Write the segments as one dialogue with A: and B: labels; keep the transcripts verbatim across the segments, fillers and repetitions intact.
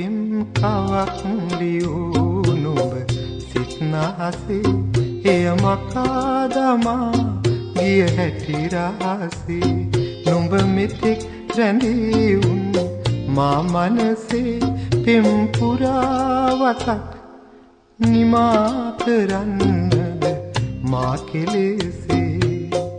A: පෙම් කවක් ලියූ නුඹ සිත්නාසේ එය මකා දමා ගිය හැටි රහසේ නුඹ මෙතෙක් රැඳී උන් මා මනසේ පෙම් පුරාවතක් නිමා කරන්නද මා කෙලෙසේ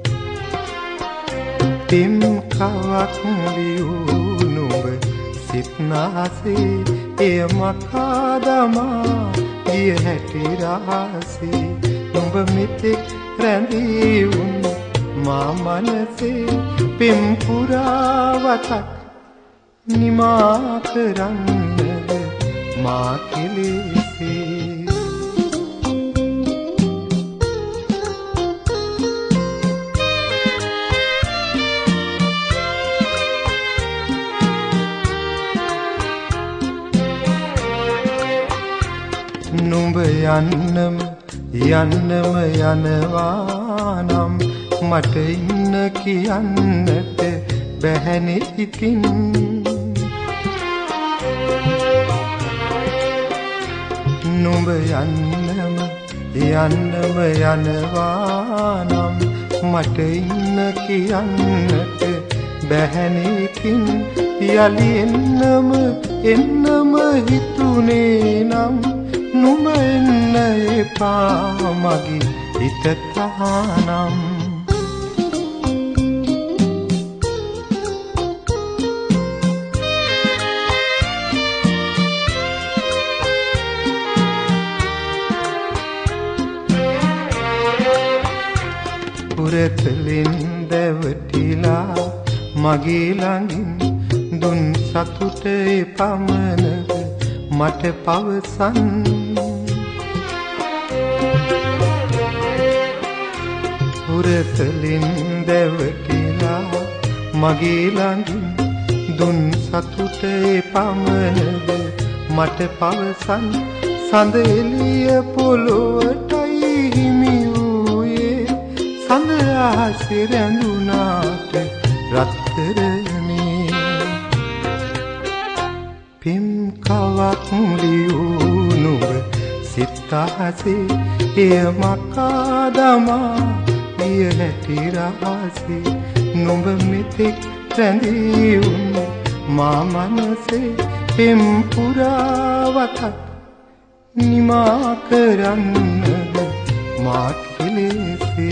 A: පෙම් කවක් ලියූ නුඹ සිත්නාසේ එය මකා දමා ගිය හැටි රහසේ නුඹ මෙතෙක් රැඳී උන් මා මනසේ පෙම් පුරාවතක් නිමා කරන්නද මා කෙලෙසේ නුඹ යන්නම යන්නම යනවා නම් මට ඉන්න කියන්නට බැහැනේ ඉතින් නුඹ යන්නම යන්නම යනවා නම් මට ඉන්න කියන්නට බැහැනේ ඉතින් යලි එන්නම එන්නම හිතුනේ නම් නුඹ එන්න එපා මගේ හිත තහනම් පුරතලින් දැවටිලා මගේ ළඟින් දුන් සතුටේ පමණද මට පවසන් පුරතලින් දැවටිලා මගේ ළඟින් දුන් සතුටේ පමණද මට පවසන් සඳ එළිය පොළොවටයි හිමි වූයේ සඳ ආසේ රැඳුනාට රත්තරනේ පෙම් කවක් ලියූ නුඹ සිත්හසේ එය මකා දමා ගිය හැටි රහසේ නුඹ මෙතෙක් රැඳී උන් මා මනසේ පෙම් පුරාවතක් නිමා කරන්නද මා කෙලෙසේ